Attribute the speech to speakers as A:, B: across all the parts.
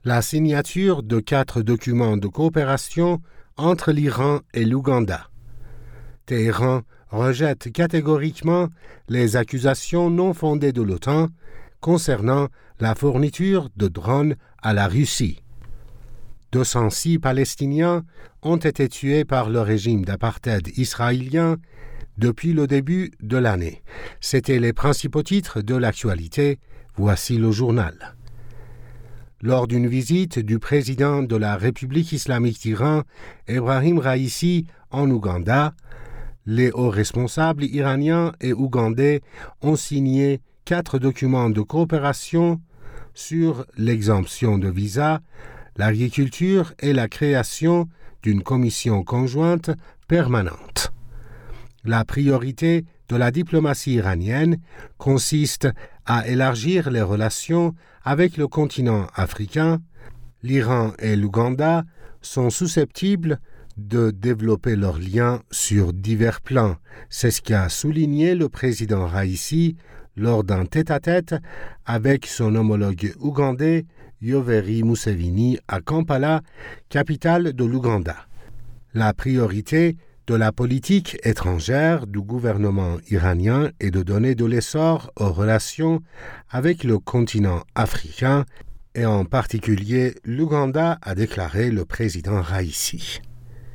A: La signature de 4 documents de coopération entre l'Iran et l'Ouganda. Téhéran rejette catégoriquement les accusations non fondées de l'OTAN concernant la fourniture de drones à la Russie. 206 Palestiniens ont été tués par le régime d'apartheid israélien depuis le début de l'année. C'étaient les principaux titres de l'actualité. Voici le journal. Lors d'une visite du président de la République islamique d'Iran, Ebrahim Raïssi, en Ouganda, les hauts responsables iraniens et ougandais ont signé 4 documents de coopération sur l'exemption de visa, l'agriculture et la création d'une commission conjointe permanente. La priorité de la diplomatie iranienne consiste à élargir les relations avec le continent africain. L'Iran et l'Ouganda sont susceptibles de développer leurs liens sur divers plans. C'est ce qu'a souligné le président Raïssi lors d'un tête-à-tête avec son homologue ougandais Yoweri Museveni à Kampala, capitale de l'Ouganda. La priorité de la politique étrangère du gouvernement iranien est de donner de l'essor aux relations avec le continent africain et en particulier l'Ouganda, a déclaré le président Raïssi.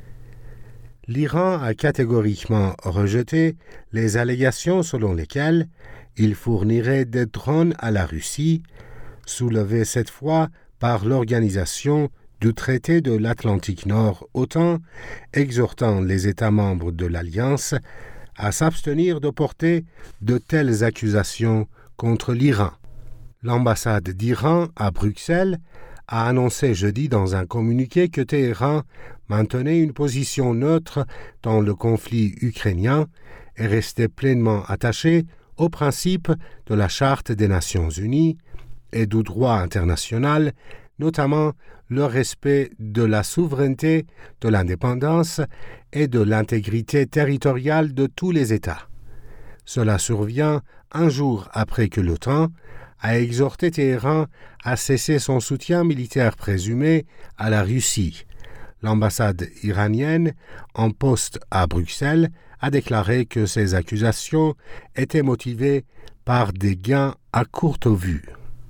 A: L'Iran a catégoriquement rejeté les allégations selon lesquelles il fournirait des drones à la Russie, soulevées cette fois par l'Organisation du traité de l'Atlantique Nord, OTAN, exhortant les États membres de l'Alliance à s'abstenir de porter de telles accusations contre l'Iran. L'ambassade d'Iran à Bruxelles a annoncé jeudi dans un communiqué que Téhéran maintenait une position neutre dans le conflit ukrainien et restait pleinement attaché aux principes de la Charte des Nations Unies et du droit international, notamment le respect de la souveraineté, de l'indépendance et de l'intégrité territoriale de tous les États. Cela survient un jour après que l'OTAN a exhorté Téhéran à cesser son soutien militaire présumé à la Russie. L'ambassade iranienne, en poste à Bruxelles, a déclaré que ces accusations étaient motivées par des gains à courte vue.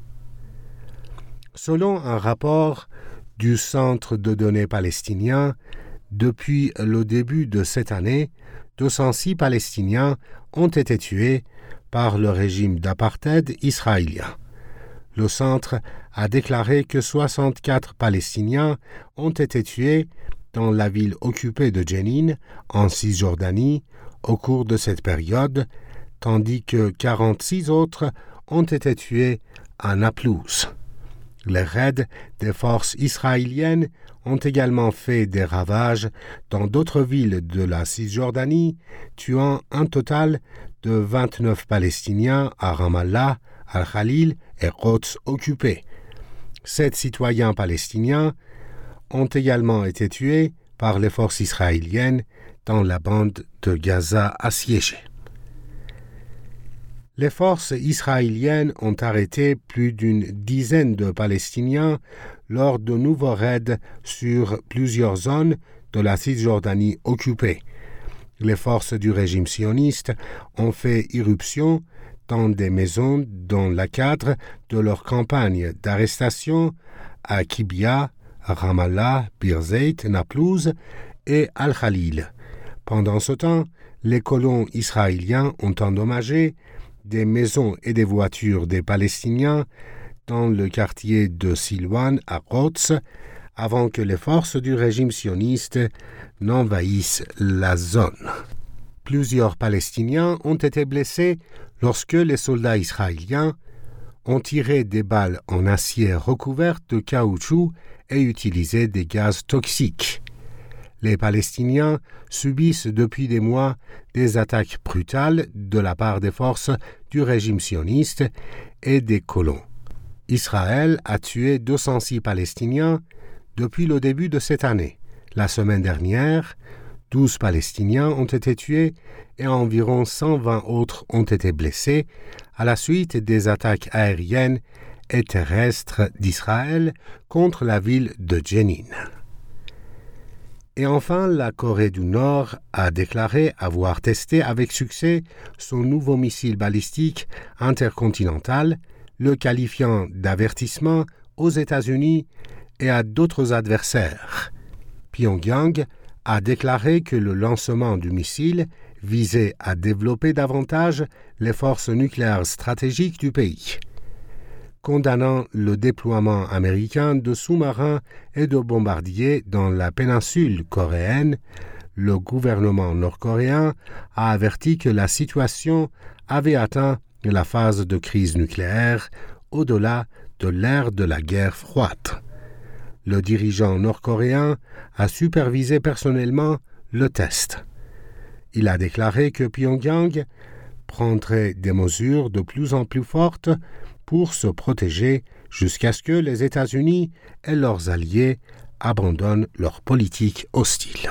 A: Selon un rapport du Centre de données palestinien, depuis le début de cette année, 206 Palestiniens ont été tués par le régime d'apartheid israélien. Le centre a déclaré que 64 Palestiniens ont été tués dans la ville occupée de Jenin, en Cisjordanie, au cours de cette période, tandis que 46 autres ont été tués à Naplouse. Les raids des forces israéliennes ont également fait des ravages dans d'autres villes de la Cisjordanie, tuant un total de 29 Palestiniens à Ramallah, Al-Khalil et Quds occupés. 7 citoyens palestiniens ont également été tués par les forces israéliennes dans la bande de Gaza assiégée. Les forces israéliennes ont arrêté plus d'une dizaine de Palestiniens lors de nouveaux raids sur plusieurs zones de la Cisjordanie occupée. Les forces du régime sioniste ont fait irruption dans des maisons dans le cadre de leur campagne d'arrestation à Kibia, Ramallah, Birzeit, Naplouse et Al-Khalil. Pendant ce temps, les colons israéliens ont endommagé des maisons et des voitures des Palestiniens dans le quartier de Silwan à Quds, avant que les forces du régime sioniste n'envahissent la zone. Plusieurs Palestiniens ont été blessés lorsque les soldats israéliens ont tiré des balles en acier recouvertes de caoutchouc et utilisé des gaz toxiques. Les Palestiniens subissent depuis des mois des attaques brutales de la part des forces du régime sioniste et des colons. Israël a tué 206 Palestiniens depuis le début de cette année. La semaine dernière, 12 Palestiniens ont été tués et environ 120 autres ont été blessés à la suite des attaques aériennes et terrestre d'Israël contre la ville de Jenin. Et enfin, la Corée du Nord a déclaré avoir testé avec succès son nouveau missile balistique intercontinental, le qualifiant d'avertissement aux États-Unis et à d'autres adversaires. Pyongyang a déclaré que le lancement du missile visait à développer davantage les forces nucléaires stratégiques du pays. Condamnant le déploiement américain de sous-marins et de bombardiers dans la péninsule coréenne, le gouvernement nord-coréen a averti que la situation avait atteint la phase de crise nucléaire au-delà de l'ère de la guerre froide. Le dirigeant nord-coréen a supervisé personnellement le test. Il a déclaré que Pyongyang prendrait des mesures de plus en plus fortes pour se protéger jusqu'à ce que les États-Unis et leurs alliés abandonnent leur politique hostile.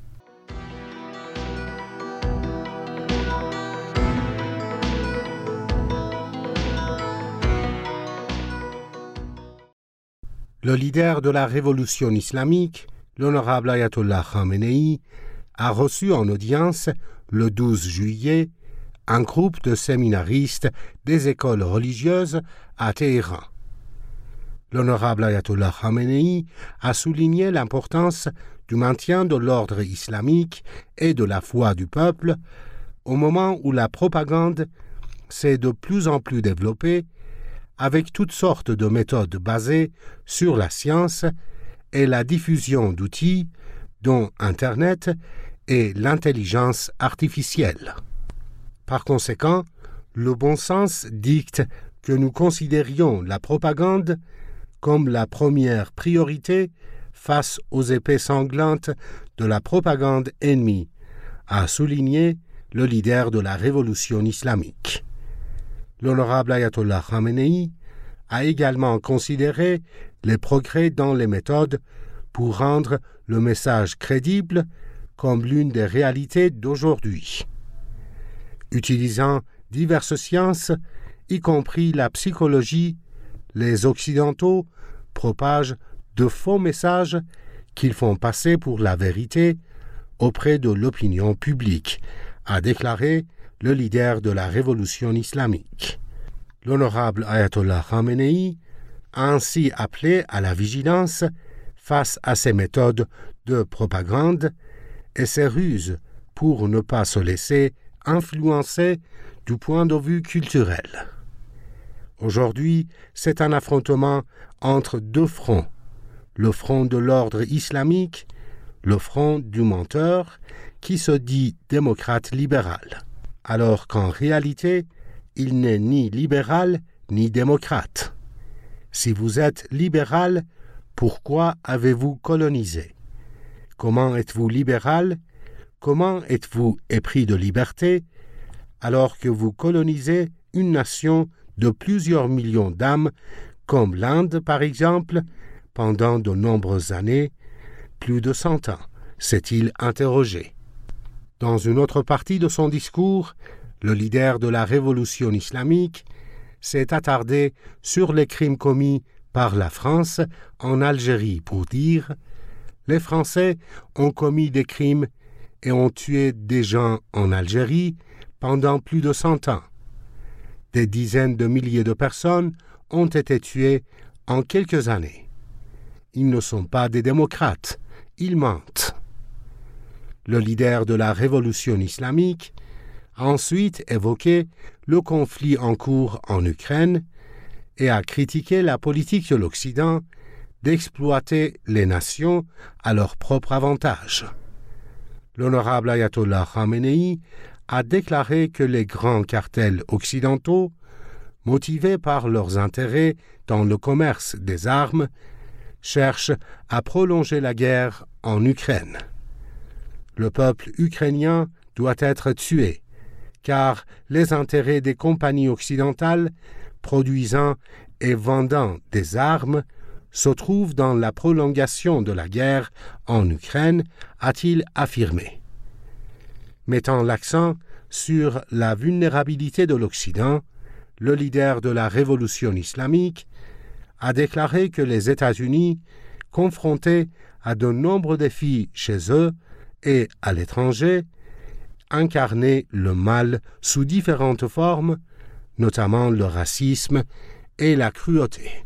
A: Le leader de la révolution islamique, l'honorable Ayatollah Khamenei, a reçu en audience le 12 juillet un groupe de séminaristes des écoles religieuses à Téhéran. L'honorable Ayatollah Khamenei a souligné l'importance du maintien de l'ordre islamique et de la foi du peuple au moment où la propagande s'est de plus en plus développée avec toutes sortes de méthodes basées sur la science et la diffusion d'outils dont Internet et l'intelligence artificielle. Par conséquent, le bon sens dicte que nous considérions la propagande comme la première priorité face aux épées sanglantes de la propagande ennemie, a souligné le leader de la révolution islamique. L'honorable Ayatollah Khamenei a également considéré les progrès dans les méthodes pour rendre le message crédible comme l'une des réalités d'aujourd'hui. Utilisant diverses sciences, y compris la psychologie, les Occidentaux propagent de faux messages qu'ils font passer pour la vérité auprès de l'opinion publique, a déclaré le leader de la révolution islamique. L'honorable Ayatollah Khamenei a ainsi appelé à la vigilance face à ces méthodes de propagande et ces ruses pour ne pas se laisser influencer du point de vue culturel. Aujourd'hui, c'est un affrontement entre deux fronts, le front de l'ordre islamique, le front du menteur qui se dit démocrate libéral, alors qu'en réalité, il n'est ni libéral ni démocrate. Si vous êtes libéral, pourquoi avez-vous colonisé? Comment êtes-vous libéral? Comment êtes-vous épris de liberté alors que vous colonisez une nation de plusieurs millions d'âmes, comme l'Inde par exemple, pendant de nombreuses années, plus de 100 ans, s'est-il interrogé. Dans une autre partie de son discours, le leader de la révolution islamique s'est attardé sur les crimes commis par la France en Algérie pour dire « Les Français ont commis des crimes et ont tué des gens en Algérie pendant plus de 100 ans. Des dizaines de milliers de personnes ont été tuées en quelques années. Ils ne sont pas des démocrates, ils mentent. » Le leader de la révolution islamique a ensuite évoqué le conflit en cours en Ukraine et a critiqué la politique de l'Occident d'exploiter les nations à leur propre avantage. L'honorable Ayatollah Khamenei a déclaré que les grands cartels occidentaux, motivés par leurs intérêts dans le commerce des armes, cherchent à prolonger la guerre en Ukraine. Le peuple ukrainien doit être tué, car les intérêts des compagnies occidentales produisant et vendant des armes se trouvent dans la prolongation de la guerre en Ukraine, a-t-il affirmé. Mettant l'accent sur la vulnérabilité de l'Occident, le leader de la révolution islamique, a déclaré que les États-Unis, confrontés à de nombreux défis chez eux et à l'étranger, incarnaient le mal sous différentes formes, notamment le racisme et la cruauté.